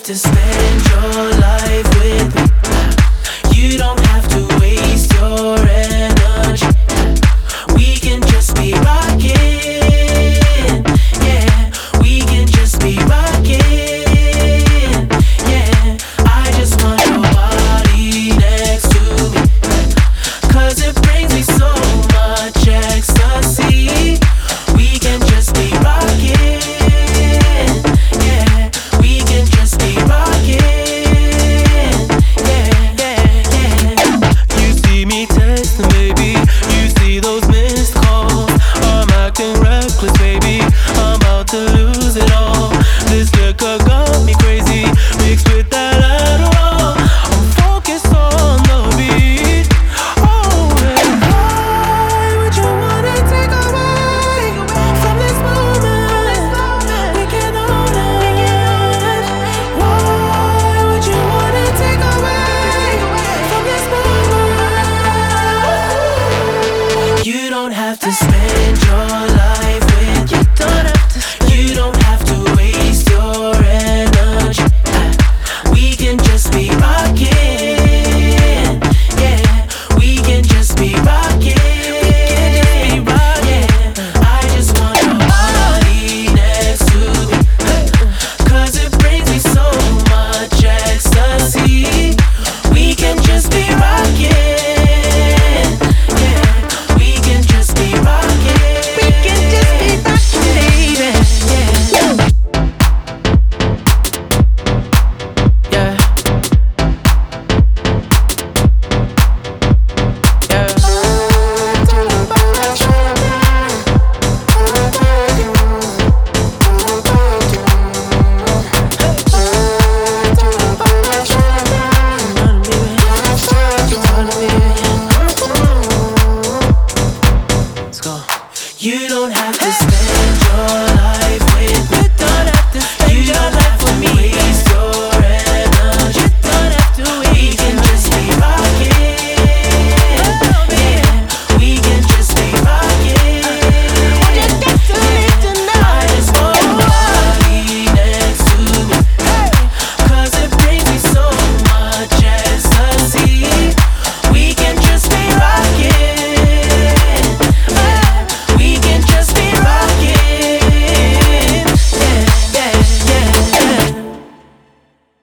to spend your life with me. You don't have to waste your energy. We can just be rocking. Yeah, we can just be rocking. Yeah, I just want your body next to me, 'cause it brings me so much ecstasy. We can just be rocking. Yeah, we can just be rocking. Yeah, yeah, yeah. You see me texting, baby. You see those missed calls. I'm acting reckless, baby. I'm about to lose it all. This liquor got me crazy, mixed with that Adderall. I'm focused on the beat. Oh, and why would you wanna take away from this moment? We can own it. Why would you wanna take away from this moment? You don't have to spend your